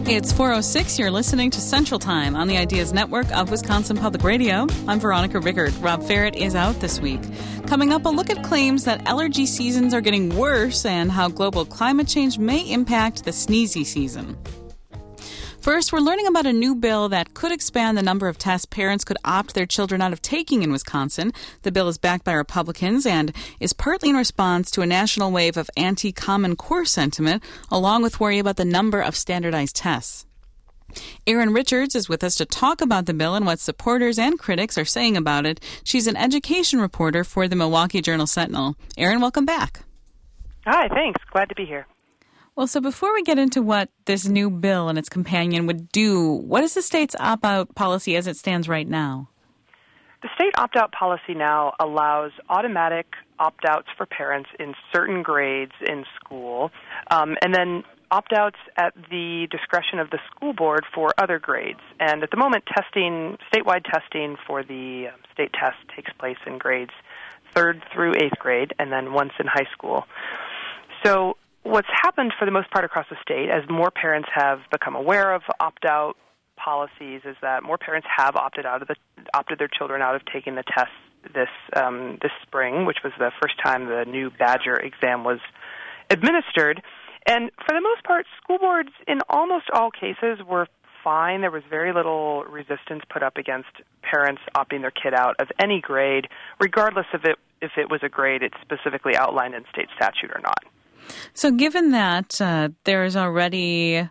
It's 4:06. You're listening to Central Time on the Ideas Network of Wisconsin Public Radio. I'm Veronica Rickard. Rob Ferret is out this week. Coming up, a look at claims that allergy seasons are getting worse and how global climate change may impact the sneezy season. First, we're learning about a new bill that could expand the number of tests parents could opt their children out of taking in Wisconsin. The bill is backed by Republicans and is partly in response to a national wave of anti-Common Core sentiment, along with worry about the number of standardized tests. Erin Richards is with us to talk about the bill and what supporters and critics are saying about it. She's an education reporter for the Milwaukee Journal-Sentinel. Erin, welcome back. Hi, thanks. Glad to be here. Well, so before we get into what this new bill and its companion would do, what is the state's opt-out policy as it stands right now? The state opt-out policy now allows automatic opt-outs for parents in certain grades in school, and then opt-outs at the discretion of the school board for other grades. And at the moment, statewide testing for the state test takes place in grades 3rd through 8th grade, and then once in high school. So what's happened for the most part across the state, as more parents have become aware of opt-out policies, is that more parents have opted their children out of taking the test this spring, which was the first time the new Badger exam was administered. And for the most part, school boards in almost all cases were fine. There was very little resistance put up against parents opting their kid out of any grade, regardless of if it was a grade it's specifically outlined in state statute or not. So given that there is already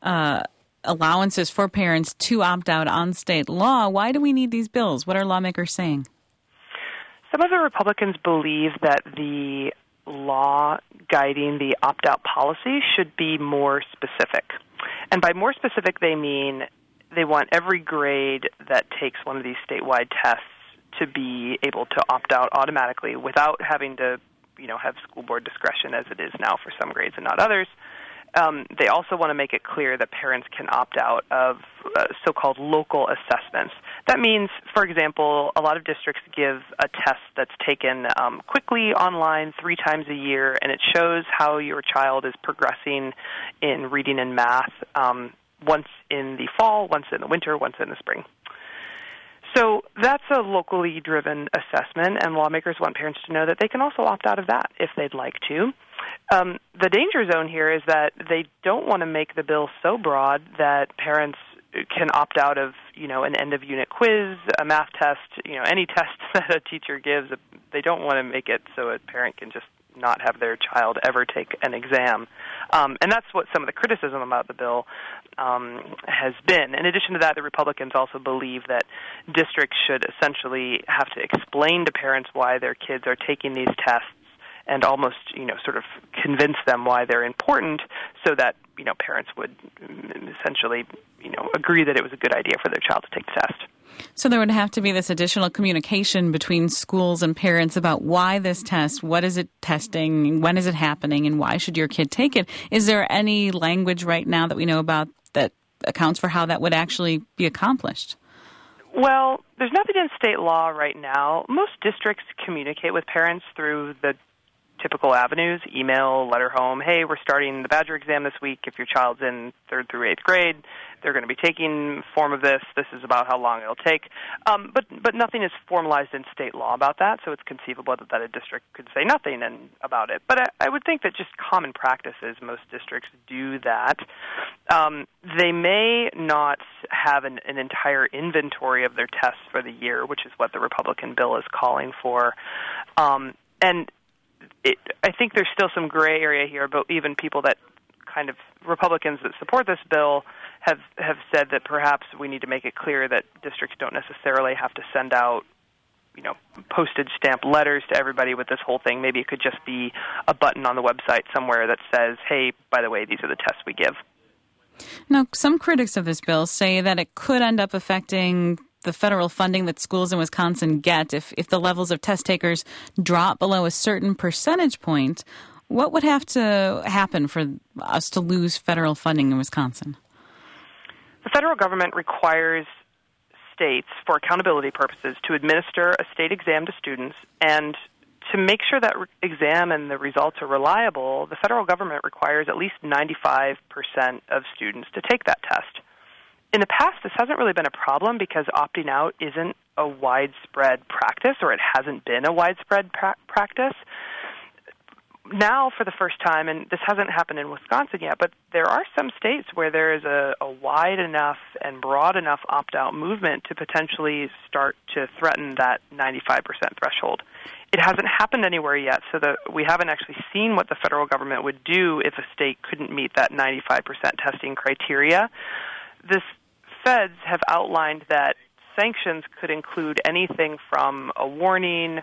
allowances for parents to opt out on state law, why do we need these bills? What are lawmakers saying? Some of the Republicans believe that the law guiding the opt-out policy should be more specific. And by more specific, they mean they want every grade that takes one of these statewide tests to be able to opt out automatically without having to have school board discretion as it is now for some grades and not others. They also want to make it clear that parents can opt out of so-called local assessments. That means, for example, a lot of districts give a test that's taken quickly online 3 times a year, and it shows how your child is progressing in reading and math once in the fall, once in the winter, once in the spring. So that's a locally driven assessment, and lawmakers want parents to know that they can also opt out of that if they'd like to. The danger zone here is that they don't want to make the bill so broad that parents can opt out of, an end-of-unit quiz, a math test, any test that a teacher gives. They don't want to make it so a parent can just not have their child ever take an exam. And that's what some of the criticism about the bill has been. In addition to that, the Republicans also believe that districts should essentially have to explain to parents why their kids are taking these tests and almost, sort of convince them why they're important so that, parents would essentially, agree that it was a good idea for their child to take the test. So there would have to be this additional communication between schools and parents about why this test, what is it testing, when is it happening, and why should your kid take it. Is there any language right now that we know about that accounts for how that would actually be accomplished? Well, there's nothing in state law right now. Most districts communicate with parents through the typical avenues, email, letter home. Hey, we're starting the Badger exam this week. If your child's in 3rd through 8th grade, they're going to be taking form of this. This is about how long it'll take. But nothing is formalized in state law about that, so it's conceivable that a district could say nothing about it. But I would think that just common practice is most districts do that. They may not have an entire inventory of their tests for the year, which is what the Republican bill is calling for. I think there's still some gray area here, but even people that kind of Republicans that support this bill have said that perhaps we need to make it clear that districts don't necessarily have to send out, postage stamp letters to everybody with this whole thing. Maybe it could just be a button on the website somewhere that says, hey, by the way, these are the tests we give. Now, some critics of this bill say that it could end up affecting the federal funding that schools in Wisconsin get if the levels of test takers drop below a certain percentage point. What would have to happen for us to lose federal funding in Wisconsin? The federal government requires states, for accountability purposes, to administer a state exam to students and to make sure that exam and the results are reliable, the federal government requires at least 95% of students to take that test. In the past, this hasn't really been a problem because opting out isn't a widespread practice, or it hasn't been a widespread practice. Now, for the first time, and this hasn't happened in Wisconsin yet, but there are some states where there is a wide enough and broad enough opt-out movement to potentially start to threaten that 95% threshold. It hasn't happened anywhere yet, so we haven't actually seen what the federal government would do if a state couldn't meet that 95% testing criteria. The feds have outlined that sanctions could include anything from a warning,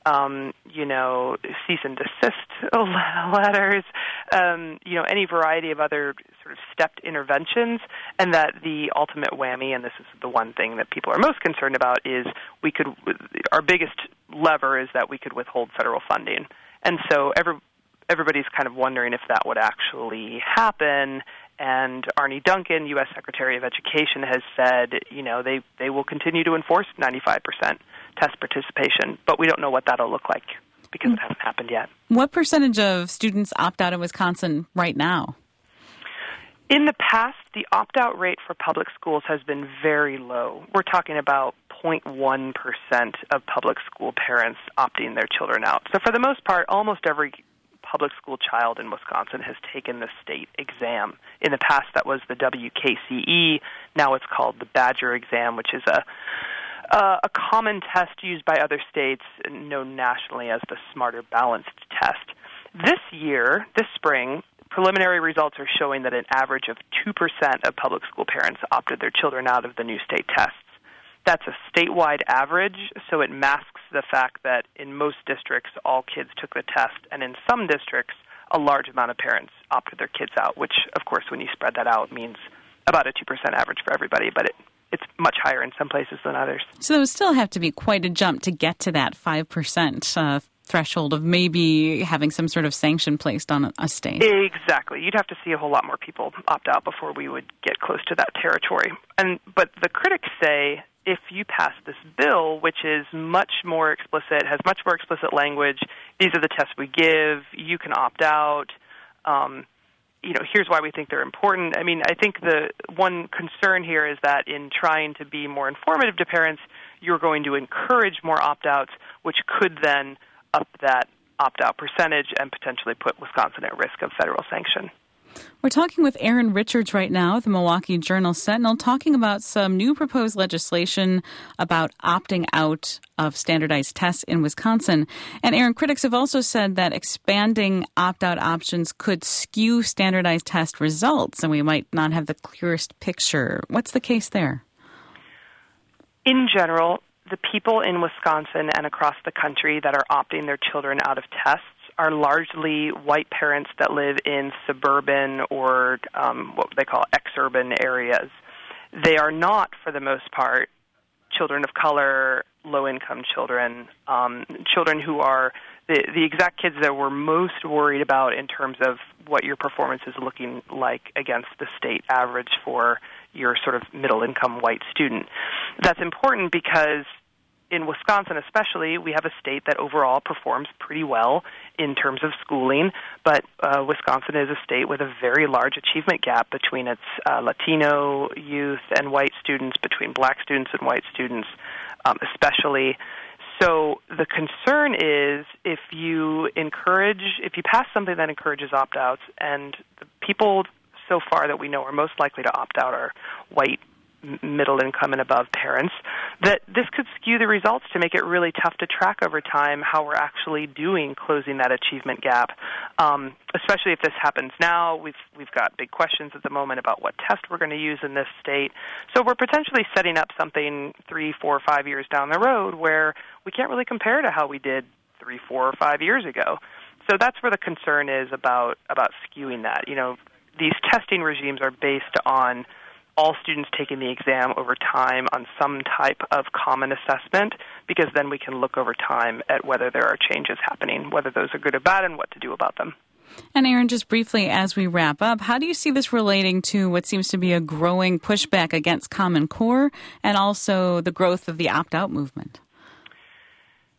cease and desist letters, any variety of other sort of stepped interventions, and that the ultimate whammy, and this is the one thing that people are most concerned about, is our biggest lever is that we could withhold federal funding. And so everybody's kind of wondering if that would actually happen. And Arne Duncan, U.S. Secretary of Education, has said, they will continue to enforce 95% test participation, but we don't know what that'll look like because it hasn't happened yet. What percentage of students opt out in Wisconsin right now? In the past, the opt-out rate for public schools has been very low. We're talking about 0.1% of public school parents opting their children out. So for the most part, almost every public school child in Wisconsin has taken the state exam. In the past, that was the WKCE. Now it's called the Badger exam, which is a common test used by other states, known nationally as the Smarter Balanced test. This spring, preliminary results are showing that an average of 2% of public school parents opted their children out of the new state tests. That's a statewide average, so it masks the fact that in most districts, all kids took the test, and in some districts, a large amount of parents opted their kids out, which, of course, when you spread that out, means about a 2% average for everybody, but it's much higher in some places than others. So there would still have to be quite a jump to get to that 5% threshold of maybe having some sort of sanction placed on a state. Exactly. You'd have to see a whole lot more people opt out before we would get close to that territory. But the critics say if you pass this bill, which is much more explicit, has much more explicit language, these are the tests we give, you can opt out, here's why we think they're important. I think the one concern here is that in trying to be more informative to parents, you're going to encourage more opt-outs, which could then up that opt-out percentage and potentially put Wisconsin at risk of federal sanction. We're talking with Erin Richards right now at the Milwaukee Journal-Sentinel, talking about some new proposed legislation about opting out of standardized tests in Wisconsin. And Erin, critics have also said that expanding opt-out options could skew standardized test results, and we might not have the clearest picture. What's the case there? In general, the people in Wisconsin and across the country that are opting their children out of tests are largely white parents that live in suburban or what they call exurban areas. They are not, for the most part, children of color, low-income children, children who are the exact kids that we're most worried about in terms of what your performance is looking like against the state average for your sort of middle-income white student. That's important because in Wisconsin especially, we have a state that overall performs pretty well in terms of schooling, but Wisconsin is a state with a very large achievement gap between its Latino youth and white students, between black students and white students especially. So the concern is if you pass something that encourages opt-outs, and the people so far that we know are most likely to opt out are white, middle income and above parents, that this could skew the results to make it really tough to track over time how we're actually doing closing that achievement gap, especially if this happens now. We've got big questions at the moment about what test we're going to use in this state. So we're potentially setting up something 3, 4, 5 years down the road where we can't really compare to how we did 3, 4, or 5 years ago. So that's where the concern is about skewing that. These testing regimes are based on all students taking the exam over time on some type of common assessment, because then we can look over time at whether there are changes happening, whether those are good or bad, and what to do about them. And Erin, just briefly as we wrap up, how do you see this relating to what seems to be a growing pushback against Common Core and also the growth of the opt-out movement?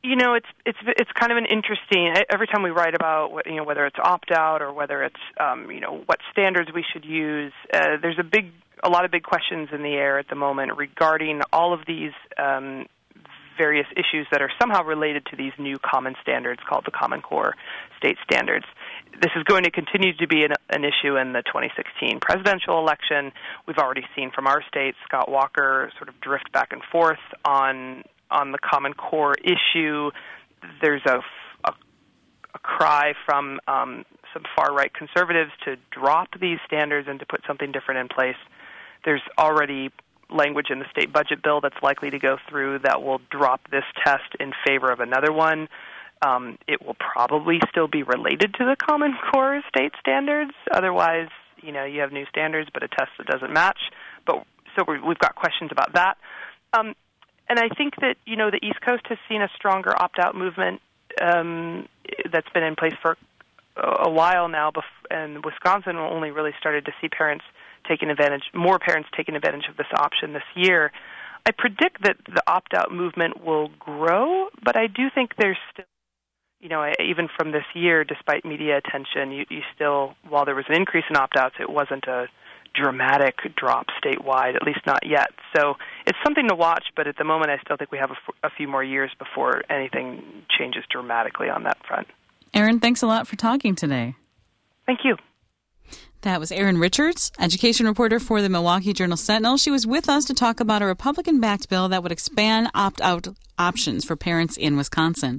It's kind of an interesting. Every time we write about whether it's opt out or whether it's what standards we should use, there's a lot of big questions in the air at the moment regarding all of these various issues that are somehow related to these new common standards called the Common Core state standards. This is going to continue to be an issue in the 2016 presidential election. We've already seen from our state Scott Walker sort of drift back and forth on the Common Core issue. There's a cry from some far-right conservatives to drop these standards and to put something different in place. There's already language in the state budget bill that's likely to go through that will drop this test in favor of another one. It will probably still be related to the Common Core state standards. Otherwise, you have new standards, but a test that doesn't match. So we've got questions about that. And I think that, the East Coast has seen a stronger opt-out movement that's been in place for a while now, and Wisconsin only really started to see more parents taking advantage of this option this year. I predict that the opt-out movement will grow, but I do think there's still, even from this year, despite media attention, you still, while there was an increase in opt-outs, it wasn't a dramatic drop statewide, at least not yet. So it's something to watch, but at the moment I still think we have a few more years before anything changes dramatically on that front. Erin, thanks a lot for talking today. Thank you. That was Erin Richards, education reporter for the Milwaukee Journal-Sentinel. She was with us to talk about a Republican-backed bill that would expand opt-out options for parents in Wisconsin.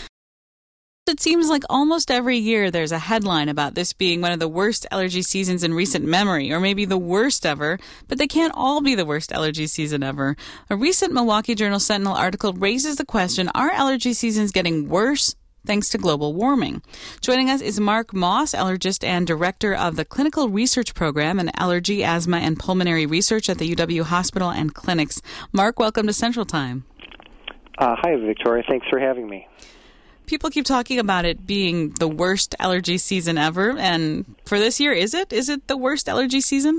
It seems like almost every year there's a headline about this being one of the worst allergy seasons in recent memory, or maybe the worst ever, but they can't all be the worst allergy season ever. A recent Milwaukee Journal-Sentinel article raises the question, are allergy seasons getting worse thanks to global warming? Joining us is Mark Moss, allergist and director of the Clinical Research Program in Allergy, Asthma, and Pulmonary Research at the UW Hospital and Clinics. Mark, welcome to Central Time. Hi, Victoria. Thanks for having me. People keep talking about it being the worst allergy season ever, and for this year, is it? Is it the worst allergy season?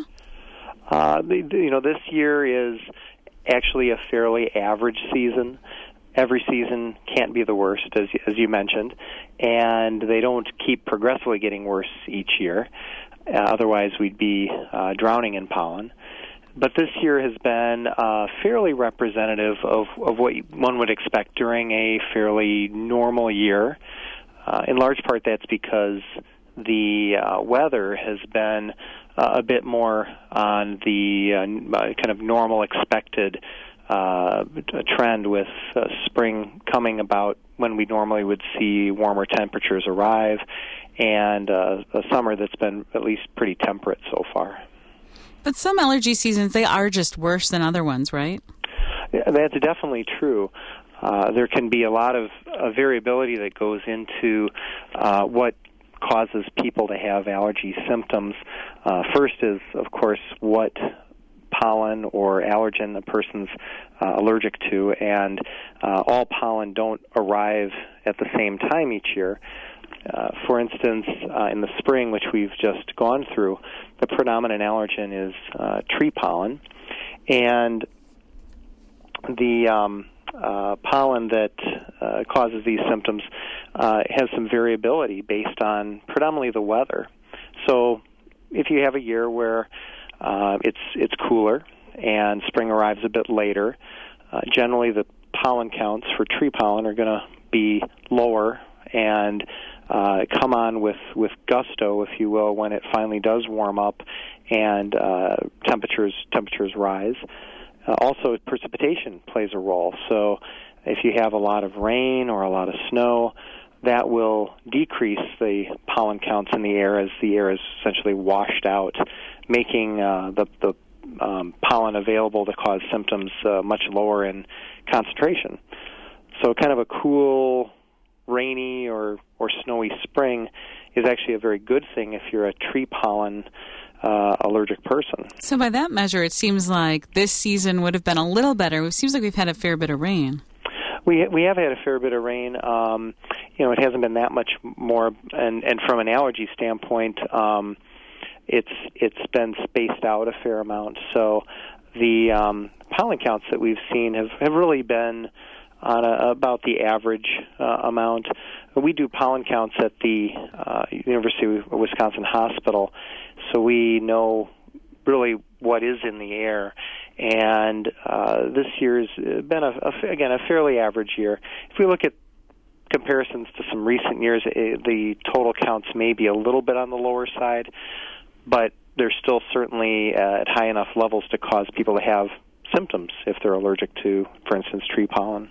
This year is actually a fairly average season. Every season can't be the worst, as you mentioned, and they don't keep progressively getting worse each year. Otherwise, we'd be drowning in pollen. But this year has been fairly representative of what one would expect during a fairly normal year. In large part, that's because the weather has been a bit more on the kind of normal expected trend, with spring coming about when we normally would see warmer temperatures arrive, and a summer that's been at least pretty temperate so far. But some allergy seasons, they are just worse than other ones, right? Yeah, that's definitely true. There can be a lot of variability that goes into what causes people to have allergy symptoms. First is, of course, what pollen or allergen a person's allergic to, and all pollen don't arrive at the same time each year. For instance, in the spring, which we've just gone through, the predominant allergen is tree pollen, and the pollen that causes these symptoms has some variability based on predominantly the weather. So if you have a year where it's cooler and spring arrives a bit later, generally the pollen counts for tree pollen are going to be lower and come on with gusto, if you will, when it finally does warm up and temperatures rise. Also, precipitation plays a role. So if you have a lot of rain or a lot of snow, that will decrease the pollen counts in the air as the air is essentially washed out, making the pollen available to cause symptoms much lower in concentration. So kind of a cool, rainy or snowy spring is actually a very good thing if you're a tree pollen allergic person. So by that measure, it seems like this season would have been a little better. It seems like we've had a fair bit of rain. We have had a fair bit of rain. It hasn't been that much more, and from an allergy standpoint, it's been spaced out a fair amount. So the pollen counts that we've seen have really been on about the average amount. We do pollen counts at the University of Wisconsin Hospital, so we know really what is in the air. And this year's been, again, a fairly average year. If we look at comparisons to some recent years, the total counts may be a little bit on the lower side, but they're still certainly at high enough levels to cause people to have symptoms if they're allergic to, for instance, tree pollen.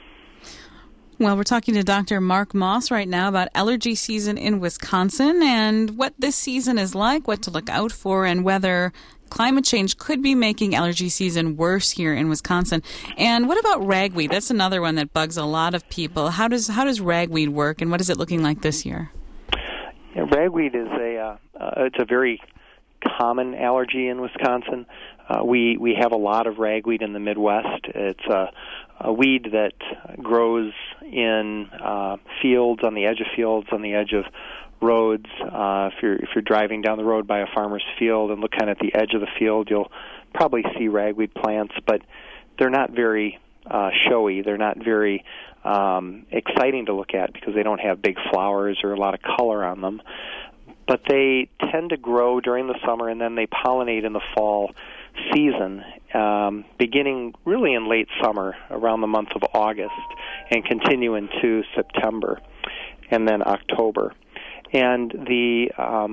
Well, we're talking to Dr. Mark Moss right now about allergy season in Wisconsin and what this season is like, what to look out for, and whether climate change could be making allergy season worse here in Wisconsin. And what about ragweed? That's another one that bugs a lot of people. How does ragweed work, and what is it looking like this year? Yeah, ragweed is it's a very common allergy in Wisconsin. We have a lot of ragweed in the Midwest. It's a weed that grows in fields, on the edge of roads. If you're driving down the road by a farmer's field and look kind of at the edge of the field, you'll probably see ragweed plants, but they're not very showy. They're not very exciting to look at because they don't have big flowers or a lot of color on them. But they tend to grow during the summer, and then they pollinate in the fall season, beginning really in late summer, around the month of August, and continue into September and then October. And the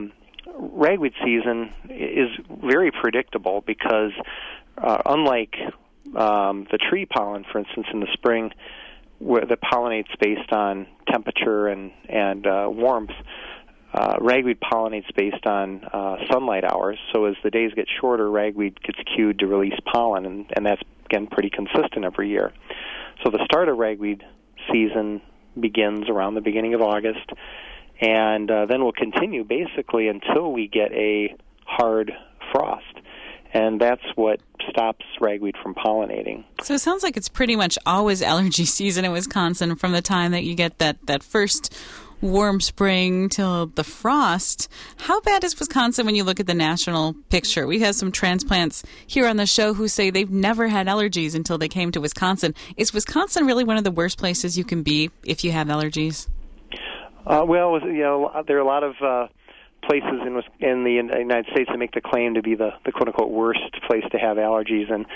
ragweed season is very predictable because unlike the tree pollen, for instance, in the spring, where that pollinates based on temperature and warmth, ragweed pollinates based on sunlight hours. So as the days get shorter, ragweed gets cued to release pollen, and that's, again, pretty consistent every year. So the start of ragweed season begins around the beginning of August, and then will continue basically until we get a hard frost. And that's what stops ragweed from pollinating. So it sounds like it's pretty much always allergy season in Wisconsin from the time that you get that first warm spring till the frost. How bad is Wisconsin when you look at the national picture? We have some transplants here on the show who say they've never had allergies until they came to Wisconsin. Is Wisconsin really one of the worst places you can be if you have allergies? Well, there are a lot of places in the United States that make the claim to be the quote-unquote worst place to have allergies, and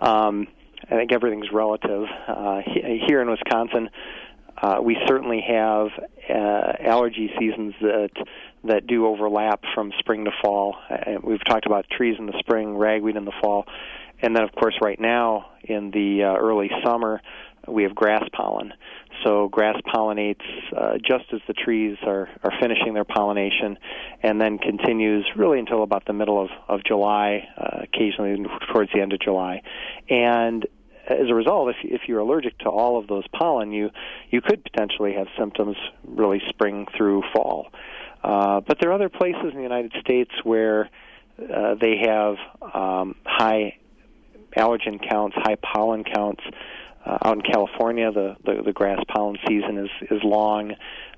I think everything's relative. Here in Wisconsin, we certainly have allergy seasons that do overlap from spring to fall. We've talked about trees in the spring, ragweed in the fall, and then, of course, right now in the early summer, we have grass pollen. So grass pollinates just as the trees are finishing their pollination, and then continues really until about the middle of July, occasionally towards the end of July. And as a result, if you're allergic to all of those pollen, you could potentially have symptoms really spring through fall. But there are other places in the United States where they have high allergen counts, high pollen counts. Out in California, the grass pollen season is long.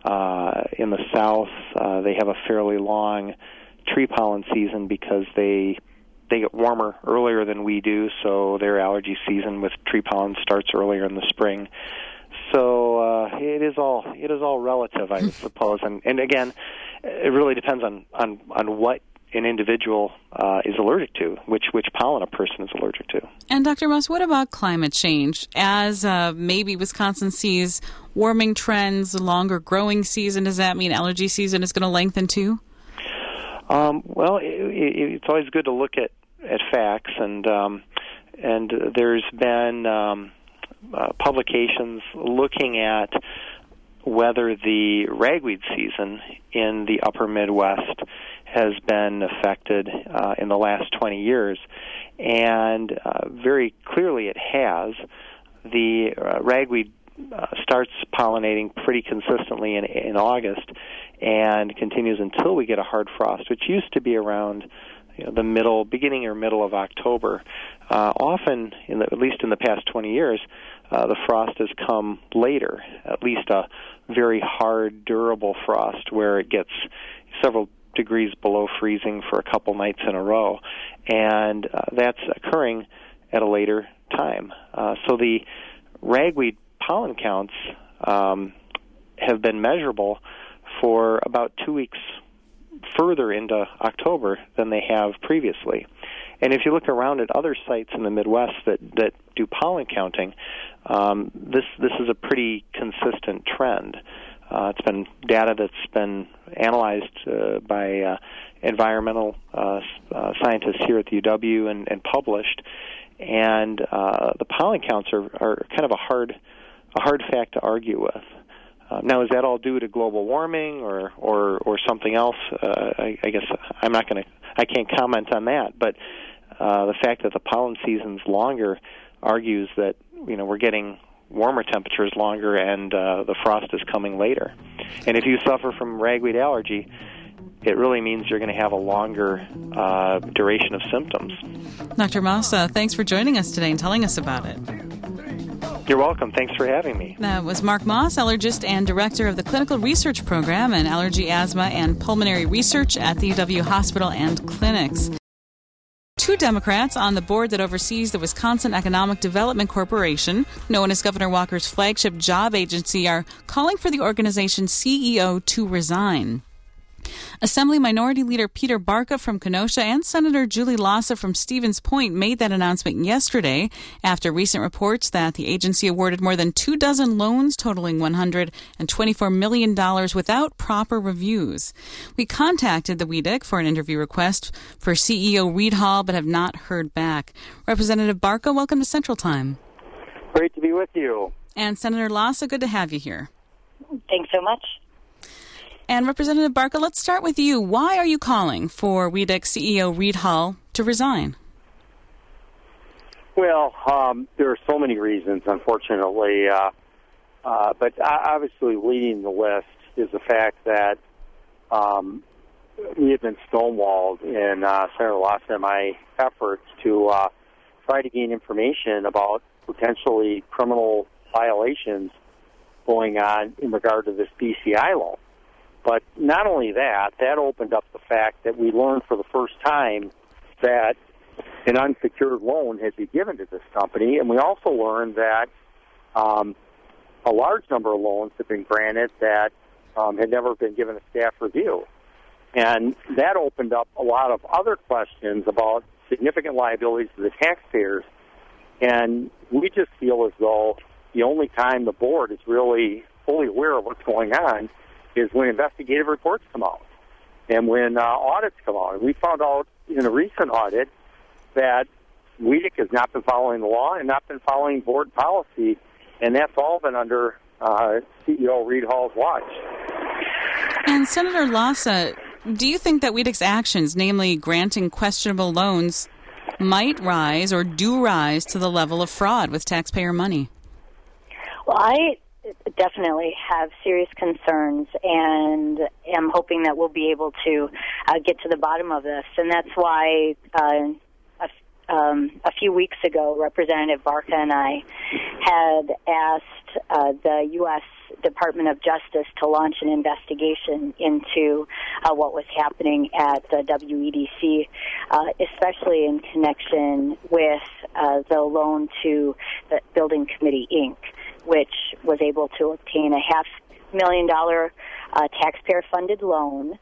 In the South, they have a fairly long tree pollen season because they get warmer earlier than we do, so their allergy season with tree pollen starts earlier in the spring. So it is all relative, I suppose. And again, it really depends on what an individual is allergic to, which pollen a person is allergic to. And Dr. Moss, what about climate change? As maybe Wisconsin sees warming trends, a longer growing season, does that mean allergy season is going to lengthen too? Well, it's always good to look at facts, and there's been publications looking at whether the ragweed season in the upper Midwest has been affected in the last 20 years, and very clearly it has. The ragweed starts pollinating pretty consistently in August and continues until we get a hard frost, which used to be around the beginning or middle of October. Often, at least in the past 20 years, the frost has come later, at least a very hard, durable frost where it gets several degrees below freezing for a couple nights in a row, and that's occurring at a later time. So the ragweed pollen counts have been measurable for about 2 weeks further into October than they have previously. And if you look around at other sites in the Midwest that do pollen counting, this is a pretty consistent trend. It's been data that's been analyzed by environmental scientists here at the UW and published, and the pollen counts are kind of a hard fact to argue with. Now, is that all due to global warming or something else? I guess I can't comment on that. But the fact that the pollen season's longer argues that we're getting warmer temperatures longer and the frost is coming later. And if you suffer from ragweed allergy, it really means you're going to have a longer duration of symptoms. Dr. Moss, thanks for joining us today and telling us about it. You're welcome. Thanks for having me. That was Mark Moss, allergist and director of the Clinical Research Program in Allergy, Asthma, and Pulmonary Research at the UW Hospital and Clinics. 2 Democrats on the board that oversees the Wisconsin Economic Development Corporation, known as Governor Walker's flagship job agency, are calling for the organization's CEO to resign. Assembly Minority Leader Peter Barca from Kenosha and Senator Julie Lassa from Stevens Point made that announcement yesterday after recent reports that the agency awarded more than 24 loans totaling $124 million without proper reviews. We contacted the WEDC for an interview request for CEO Reed Hall but have not heard back. Representative Barca, welcome to Central Time. Great to be with you. And Senator Lassa, good to have you here. Thanks so much. And Representative Barca, let's start with you. Why are you calling for WEDC CEO Reed Hall to resign? Well, there are so many reasons, unfortunately. But obviously leading the list is the fact that we have been stonewalled in Senator Lassa and my efforts to try to gain information about potentially criminal violations going on in regard to this BCI loan. But not only that opened up the fact that we learned for the first time that an unsecured loan had been given to this company, and we also learned that a large number of loans have been granted that had never been given a staff review. And that opened up a lot of other questions about significant liabilities to the taxpayers. And we just feel as though the only time the board is really fully aware of what's going on is when investigative reports come out and when audits come out. And we found out in a recent audit that WEDC has not been following the law and not been following board policy, and that's all been under CEO Reed Hall's watch. And Senator Lassa, do you think that WEDC's actions, namely granting questionable loans, might rise or do rise to the level of fraud with taxpayer money? Well, I definitely have serious concerns and am hoping that we'll be able to get to the bottom of this. And that's why a few weeks ago, Representative Barca and I had asked the U.S. Department of Justice to launch an investigation into what was happening at the WEDC, especially in connection with the loan to the Building Committee, Inc., which was able to obtain a $500,000 taxpayer-funded loan,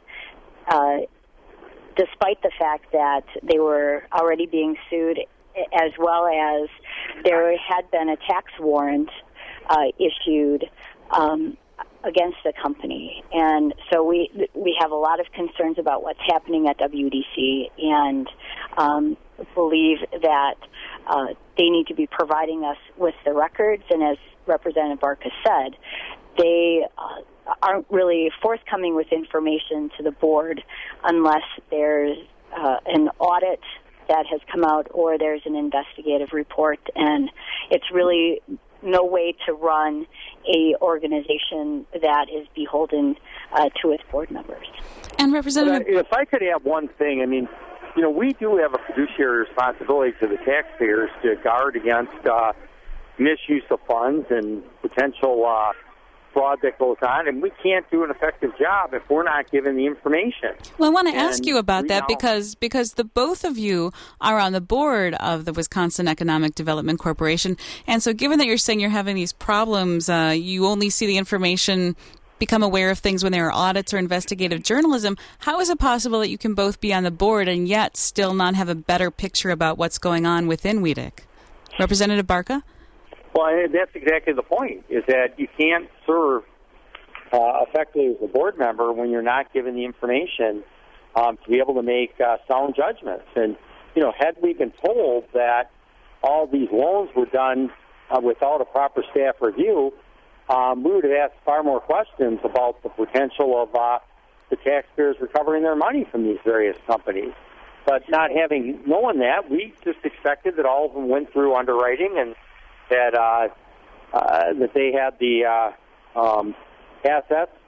despite the fact that they were already being sued, as well as there had been a tax warrant issued against the company. And so we have a lot of concerns about what's happening at WEDC and believe that they need to be providing us with the records. And as Representative Barca said, they aren't really forthcoming with information to the board unless there's an audit that has come out or there's an investigative report. And it's really no way to run a organization that is beholden to its board members. And Representative, if I could add one thing, I mean, we do have a fiduciary responsibility to the taxpayers to guard against misuse of funds and potential fraud that goes on, and we can't do an effective job if we're not given the information. Well, I want to ask you about that because the both of you are on the board of the Wisconsin Economic Development Corporation, and so given that you're saying you're having these problems, you only see the information, become aware of things when there are audits or investigative journalism. How is it possible that you can both be on the board and yet still not have a better picture about what's going on within WEDC? Representative Barca? Well, that's exactly the point, is that you can't serve effectively as a board member when you're not given the information to be able to make sound judgments. And, had we been told that all these loans were done without a proper staff review, we would have asked far more questions about the potential of the taxpayers recovering their money from these various companies. But not having known that, we just expected that all of them went through underwriting and that they had the assets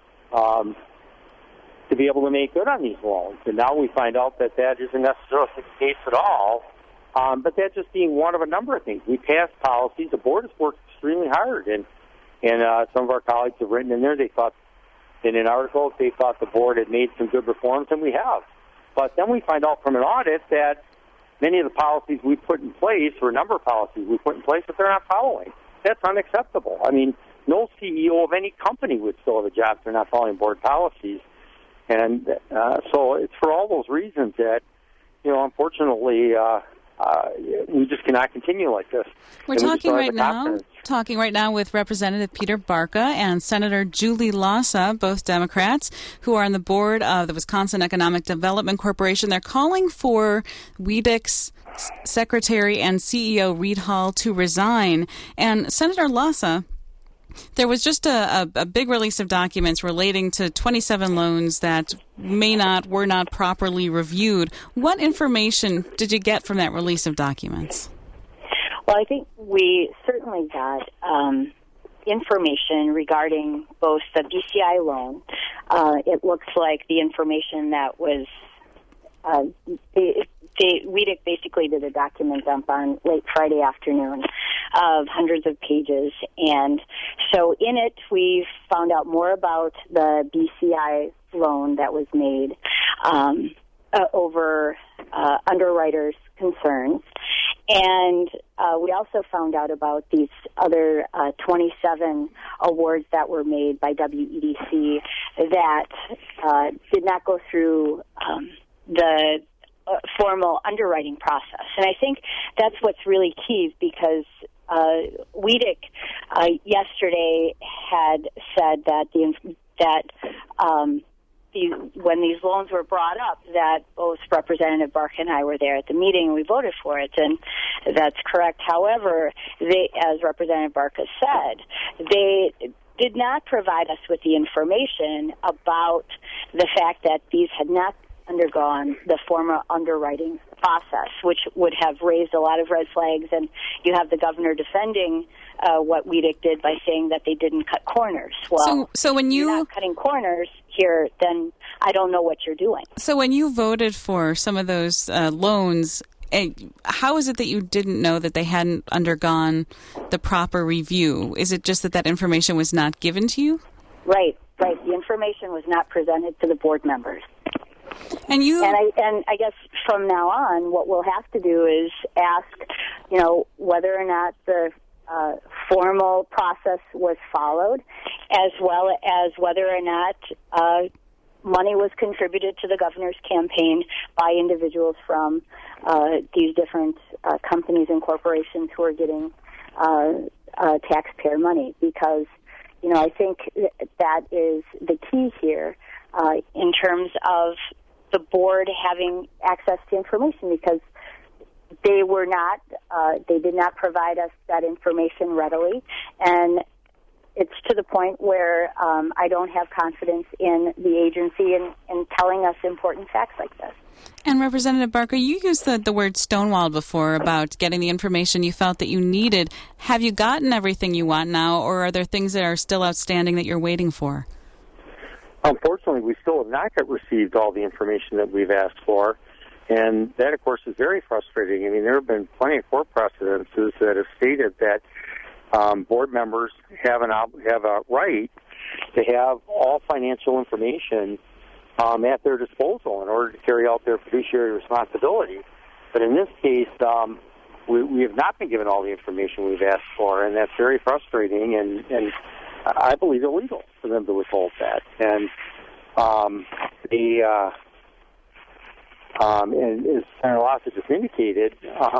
to be able to make good on these loans. And now we find out that isn't necessarily the case at all. But that just being one of a number of things. We passed policies. The board has worked extremely hard, and some of our colleagues have written in there. They thought, in an article, they thought the board had made some good reforms, and we have. But then we find out from an audit that many of the policies we put in place, or a number of policies we put in place, that they're not following. That's unacceptable. I mean, no CEO of any company would still have a job if they're not following board policies. And so it's for all those reasons that, unfortunately, we just cannot continue like this. We're talking right now with Representative Peter Barca and Senator Julie Lassa, both Democrats, who are on the board of the Wisconsin Economic Development Corporation. They're calling for WEDC's Secretary and CEO Reed Hall to resign. And Senator Lassa, there was just a big release of documents relating to 27 loans that were not properly reviewed. What information did you get from that release of documents? Well, I think we certainly got information regarding both the BCI loan. It looks like the information that was WEDC basically did a document dump on late Friday afternoon of hundreds of pages. And so in it, we found out more about the BCI loan that was made over underwriters' concerns. And we also found out about these other 27 awards that were made by WEDC that did not go through the formal underwriting process. And I think that's what's really key, because WEDC yesterday had said that when these loans were brought up, that both Representative Barca and I were there at the meeting and we voted for it, and that's correct. However, as Representative Barca said, they did not provide us with the information about the fact that these had not undergone the formal underwriting process, which would have raised a lot of red flags. And you have the governor defending what WEDC did by saying that they didn't cut corners. Well, so when you're not cutting corners here, then I don't know what you're doing. So when you voted for some of those loans, how is it that you didn't know that they hadn't undergone the proper review? Is it just that information was not given to you? Right. The information was not presented to the board members. And I guess from now on, what we'll have to do is ask, whether or not the formal process was followed, as well as whether or not money was contributed to the governor's campaign by individuals from these different companies and corporations who are getting taxpayer money. Because, I think that is the key here in terms of the board having access to information, because they did not provide us that information readily, and it's to the point where I don't have confidence in the agency in telling us important facts like this. And Representative Barca, you used the word stonewalled before about getting the information you felt that you needed. Have you gotten everything you want now, or are there things that are still outstanding that you're waiting for? Unfortunately, we still have not received all the information that we've asked for, and that, of course, is very frustrating. I mean, there have been plenty of court precedences that have stated that board members have a right to have all financial information at their disposal in order to carry out their fiduciary responsibility. But in this case, we have not been given all the information we've asked for, and that's very frustrating, and I believe illegal for them to withhold that. And and as Senator Lassa just indicated,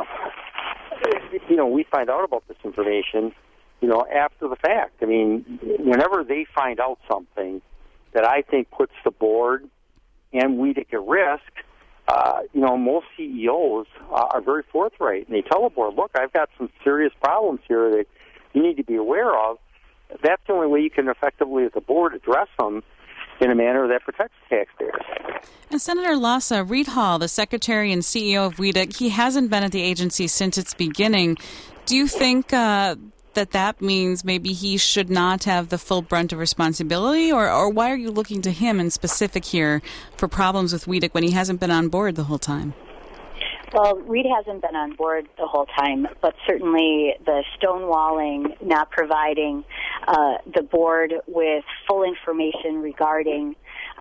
we find out about this information, after the fact. I mean, whenever they find out something that I think puts the board and WEDC at risk, most CEOs are very forthright, and they tell the board, look, I've got some serious problems here that you need to be aware of. That's the only way you can effectively, as a board, address them in a manner that protects taxpayers. And Senator Lassa, Reed Hall, the Secretary and CEO of WEDC, he hasn't been at the agency since its beginning. Do you think that means maybe he should not have the full brunt of responsibility, or why are you looking to him in specific here for problems with WEDC when he hasn't been on board the whole time? Well, Reed hasn't been on board the whole time, but certainly the stonewalling, not providing the board with full information regarding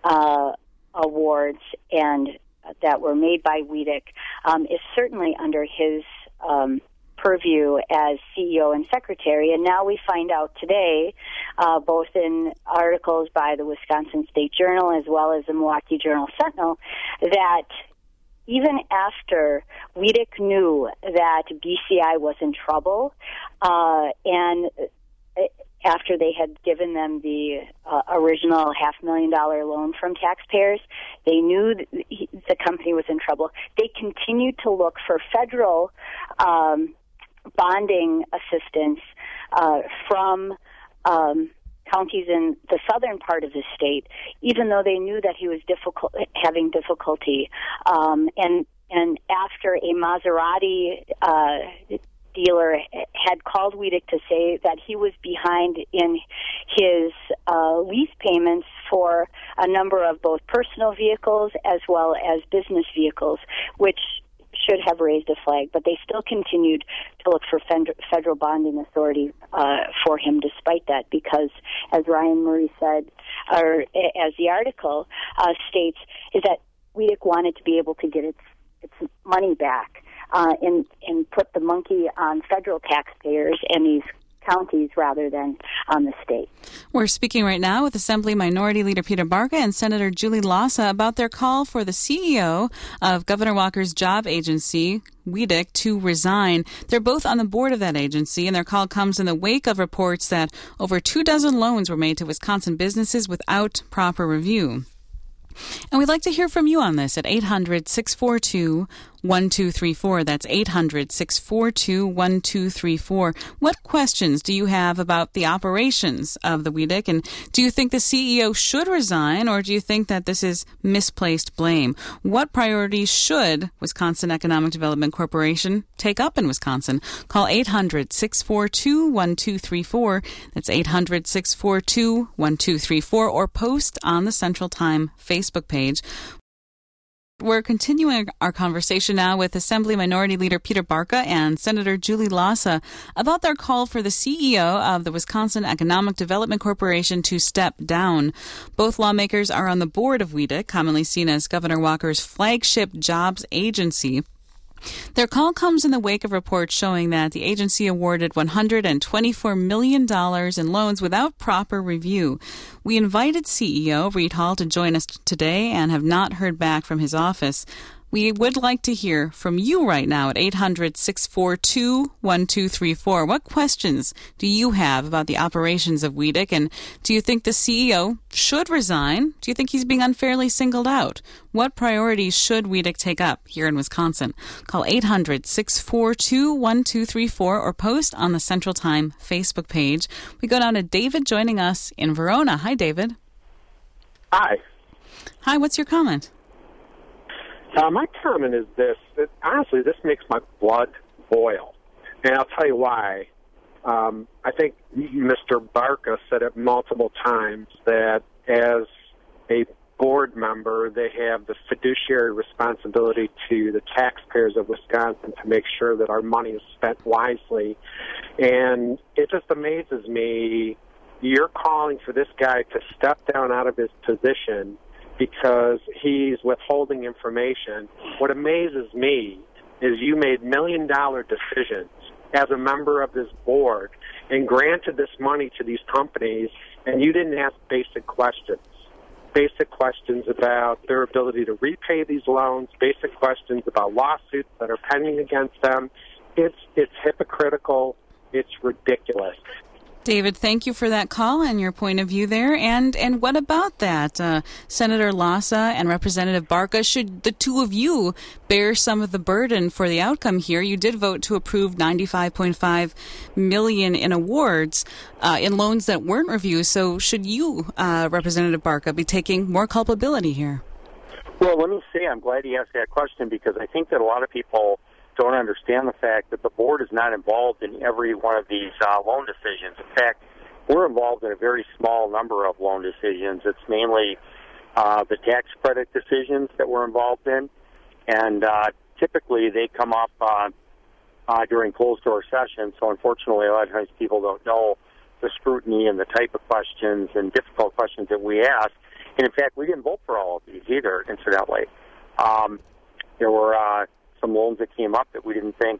awards and that were made by WEDC is certainly under his purview as CEO and Secretary. And now we find out today, both in articles by the Wisconsin State Journal as well as the Milwaukee Journal-Sentinel, that even after WEDC knew that BCI was in trouble, and after they had given them the original $500,000 loan from taxpayers, they knew the company was in trouble. They continued to look for federal bonding assistance from counties in the southern part of the state, even though they knew that he was having difficulty. And after a Maserati dealer had called WEDC to say that he was behind in his lease payments for a number of both personal vehicles as well as business vehicles, which should have raised a flag, but they still continued to look for federal bonding authority for him despite that, because as Ryan Murray said, or as the article states, is that WEDC wanted to be able to get its money back and put the monkey on federal taxpayers and these counties rather than on the state. We're speaking right now with Assembly Minority Leader Peter Barca and Senator Julie Lassa about their call for the CEO of Governor Walker's job agency, WEDC, to resign. They're both on the board of that agency, and their call comes in the wake of reports that over 24 loans were made to Wisconsin businesses without proper review. And we'd like to hear from you on this at 800-642-1234. That's 800-642-1234. What questions do you have about the operations of the WEDC? And do you think the CEO should resign, or do you think that this is misplaced blame? What priorities should Wisconsin Economic Development Corporation take up in Wisconsin? Call 800-642-1234. That's 800-642-1234, or post on the Central Time Facebook page. We're continuing our conversation now with Assembly Minority Leader Peter Barca and Senator Julie Lassa about their call for the CEO of the Wisconsin Economic Development Corporation to step down. Both lawmakers are on the board of WEDC, commonly seen as Governor Walker's flagship jobs agency. Their call comes in the wake of reports showing that the agency awarded $124 million in loans without proper review. We invited CEO Reed Hall to join us today and have not heard back from his office. We would like to hear from you right now at 800-642-1234. What questions do you have about the operations of WEDC, and do you think the CEO should resign? Do you think he's being unfairly singled out? What priorities should WEDC take up here in Wisconsin? Call 800-642-1234 or post on the Central Time Facebook page. We go down to David joining us in Verona. Hi, David. Hi. Hi, what's your comment? My comment is this. Honestly, this makes my blood boil. And I'll tell you why. I think Mr. Barca said it multiple times that as a board member, they have the fiduciary responsibility to the taxpayers of Wisconsin to make sure that our money is spent wisely. And it just amazes me you're calling for this guy to step down out of his position because he's withholding information. What amazes me is you made million-dollar decisions as a member of this board and granted this money to these companies, and you didn't ask basic questions about their ability to repay these loans, basic questions about lawsuits that are pending against them. It's hypocritical. It's ridiculous. David, thank you for that call and your point of view there. And what about that? Senator Lassa and Representative Barca, should the two of you bear some of the burden for the outcome here? You did vote to approve $95.5 million in awards in loans that weren't reviewed. So should you, Representative Barca, be taking more culpability here? Well, let me say I'm glad you asked that question, because I think that a lot of people don't understand the fact that the board is not involved in every one of these loan decisions. In fact, we're involved in a very small number of loan decisions. It's mainly the tax credit decisions that we're involved in, and typically they come up during closed-door sessions, so unfortunately a lot of times people don't know the scrutiny and the type of questions and difficult questions that we ask. And in fact, we didn't vote for all of these either, incidentally. There were some loans that came up that we didn't think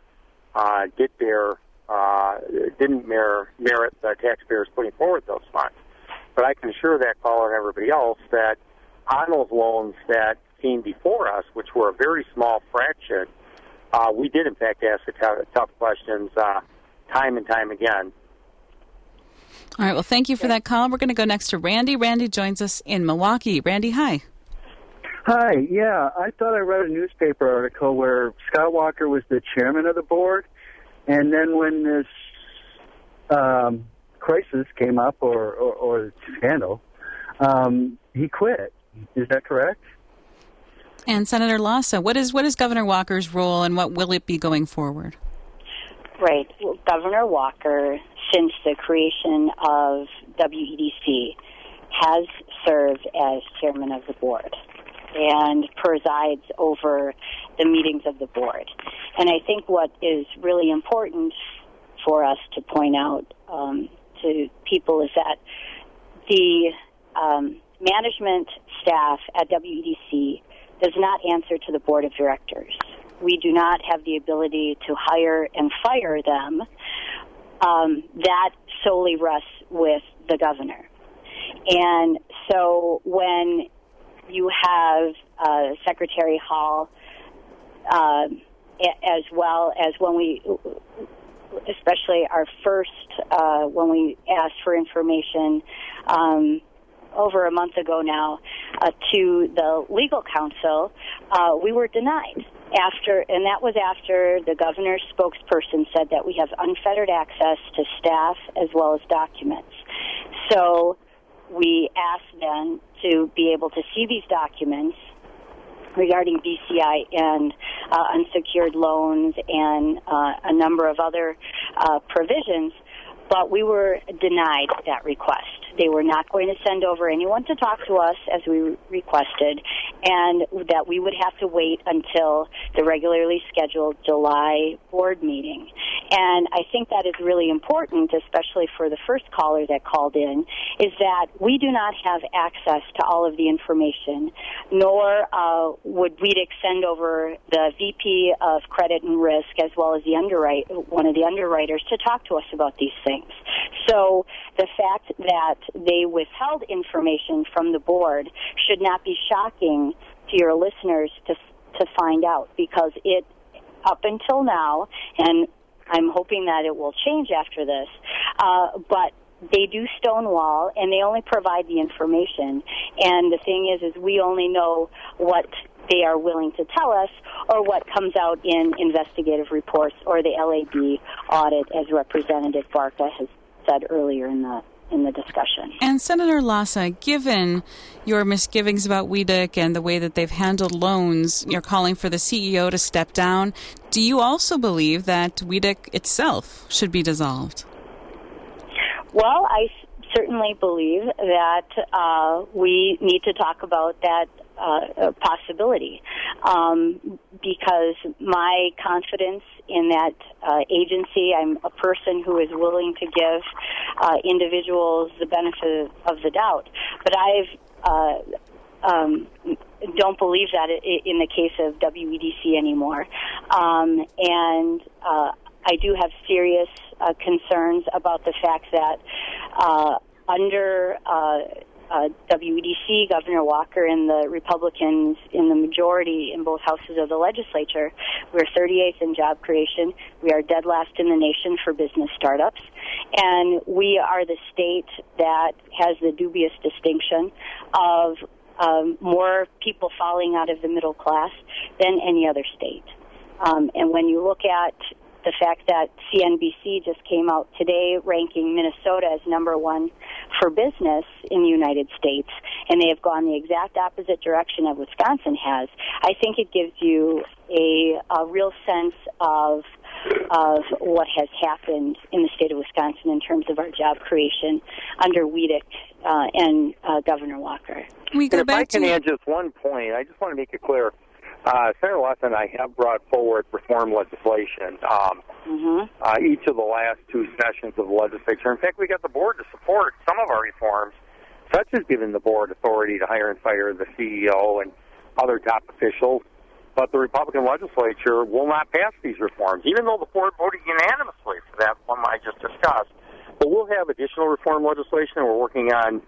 didn't merit the taxpayers putting forward those funds. But I can assure that caller and everybody else that on those loans that came before us, which were a very small fraction, we did in fact ask the tough questions time and time again. All right, well, thank you for that call. We're going to go next to Randy. Randy joins us in Milwaukee. Randy, hi. Hi, yeah, I thought I read a newspaper article where Scott Walker was the chairman of the board, and then when this crisis came up, or scandal, he quit. Is that correct? And Senator Lassa, what is Governor Walker's role, and what will it be going forward? Right. Well, Governor Walker, since the creation of WEDC, has served as chairman of the board and presides over the meetings of the board. And I think what is really important for us to point out to people is that the management staff at WEDC does not answer to the board of directors. We do not have the ability to hire and fire them. That solely rests with the governor. And so when you have Secretary Hall, as well as when we, especially our first, when we asked for information over a month ago now to the legal counsel, we were denied. And that was after the governor's spokesperson said that we have unfettered access to staff as well as documents. So we asked then to be able to see these documents regarding BCI and unsecured loans and a number of other provisions, but we were denied that request. They were not going to send over anyone to talk to us as we requested, and that we would have to wait until the regularly scheduled July board meeting. And I think that is really important, especially for the first caller that called in, is that we do not have access to all of the information, nor would WEDC send over the VP of Credit and Risk as well as one of the underwriters to talk to us about these things. So the fact that they withheld information from the board should not be shocking to your listeners to find out, because it, up until now, and I'm hoping that it will change after this, but they do stonewall, and they only provide the information. And the thing is we only know what they are willing to tell us, or what comes out in investigative reports or the LAB audit, as Representative Barca has said earlier in the discussion. And Senator Lassa, given your misgivings about WEDC and the way that they've handled loans, you're calling for the CEO to step down. Do you also believe that WEDC itself should be dissolved? Well, I certainly believe that we need to talk about that possibility, because my confidence in that agency. I'm a person who is willing to give individuals the benefit of the doubt. But don't believe that in the case of WEDC anymore. And I do have serious concerns about the fact that under WEDC, Governor Walker and the Republicans in the majority in both houses of the legislature, we're 38th in job creation. We are dead last in the nation for business startups. And we are the state that has the dubious distinction of more people falling out of the middle class than any other state. And when you look at the fact that CNBC just came out today ranking Minnesota as number one for business in the United States, and they have gone the exact opposite direction of Wisconsin has, I think it gives you a real sense of what has happened in the state of Wisconsin in terms of our job creation under Wiedek and Governor Walker. If I can add just one point, I just want to make it clear. Senator Lawson and I have brought forward reform legislation each of the last two sessions of the legislature. In fact, we got the board to support some of our reforms, such as giving the board authority to hire and fire the CEO and other top officials. But the Republican legislature will not pass these reforms, even though the board voted unanimously for that one I just discussed. But we'll have additional reform legislation we're working on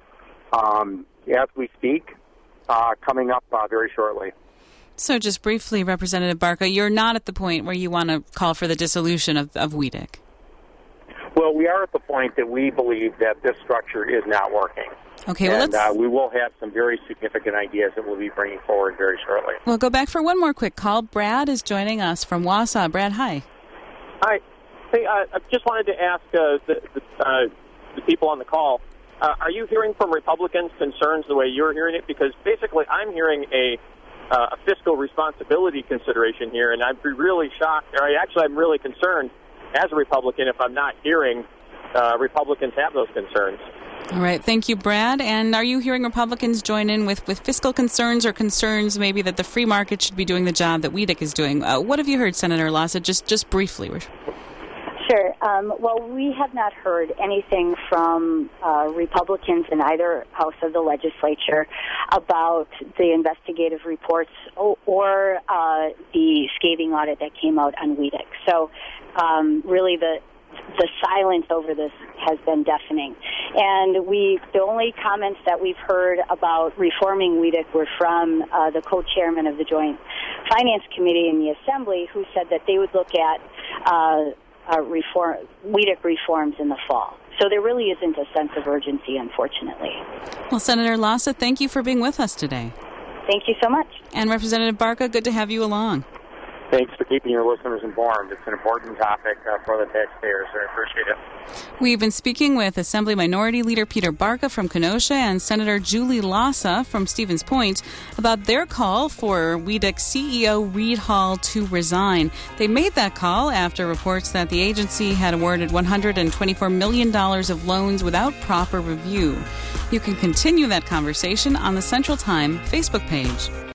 as we speak, coming up very shortly. So just briefly, Representative Barca, you're not at the point where you want to call for the dissolution of Wiedek. Well, we are at the point that we believe that this structure is not working. Okay, and we will have some very significant ideas that we'll be bringing forward very shortly. We'll go back for one more quick call. Brad is joining us from Wausau. Brad, hi. Hi. Hey, I just wanted to ask the people on the call, are you hearing from Republicans concerns the way you're hearing it? Because basically I'm hearing a fiscal responsibility consideration here, and I'd be really shocked, I'm really concerned as a Republican if I'm not hearing Republicans have those concerns. All right. Thank you, Brad. And are you hearing Republicans join in with fiscal concerns or concerns maybe that the free market should be doing the job that Wiedek is doing? What have you heard, Senator Lassa, just briefly? Sure. Well, we have not heard anything from Republicans in either house of the legislature about the investigative reports or the scathing audit that came out on Wiedek. So really the silence over this has been deafening. And the only comments that we've heard about reforming Wiedek were from the co-chairman of the Joint Finance Committee in the Assembly, who said that they would look at Wiedek reforms in the fall. So there really isn't a sense of urgency, unfortunately. Well, Senator Lassa, thank you for being with us today. Thank you so much. And Representative Barca, good to have you along. Thanks for keeping your listeners informed. It's an important topic for the taxpayers, so I appreciate it. We've been speaking with Assembly Minority Leader Peter Barca from Kenosha and Senator Julie Lassa from Stevens Point about their call for Wiedek CEO Reed Hall to resign. They made that call after reports that the agency had awarded $124 million of loans without proper review. You can continue that conversation on the Central Time Facebook page.